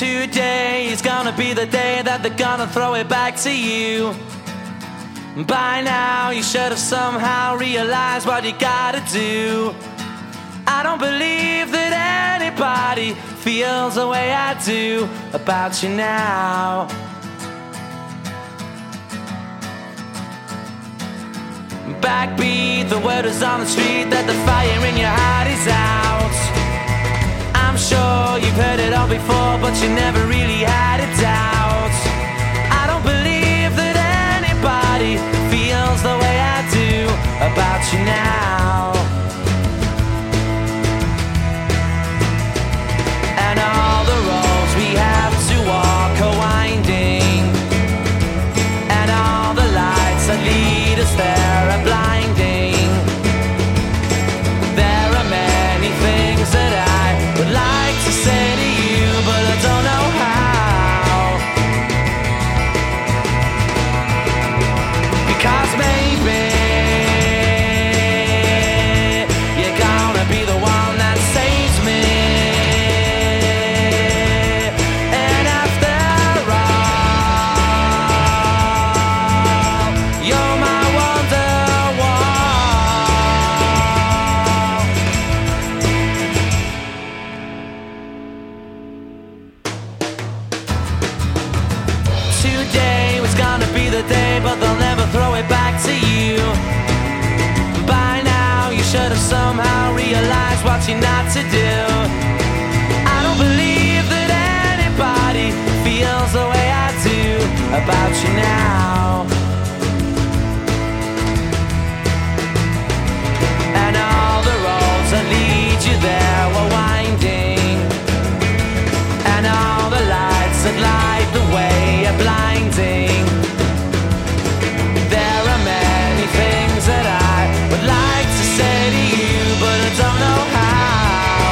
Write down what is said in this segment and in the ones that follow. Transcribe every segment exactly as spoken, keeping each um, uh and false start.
Today is gonna be the day that they're gonna throw it back to you. By now you should have somehow realized what you gotta do. I don't believe that anybody feels the way I do about you now. Backbeat, the word is on the street that the fire in your heart is out. I'm sure you've heard it all before, but you never really had a doubt. I don't believe that anybody feels the way I do about you now. And all the roads we have to walk are winding, and all the lights that lead us there are blinding. There are many things that I would like to say to you, but I don't know how. Because maybe you're gonna be the one that saves me. And after all, you're my Wonderwall. Today was gonna be the day, but they'll never throw it back to you. By now you should have somehow realized what you're not to do. I don't believe that anybody feels the way I do about you now. And all the roads that lead you there were winding, and all the lights that light the way are blinding. There are many things that I would like to say to you, but I don't know how.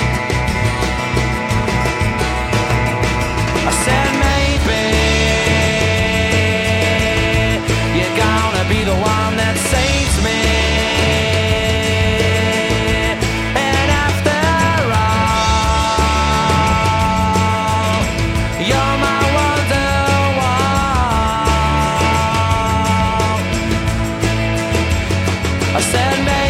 I said maybe you're gonna be the one that saves me. And after all, you're my Wonderwall. I said maybe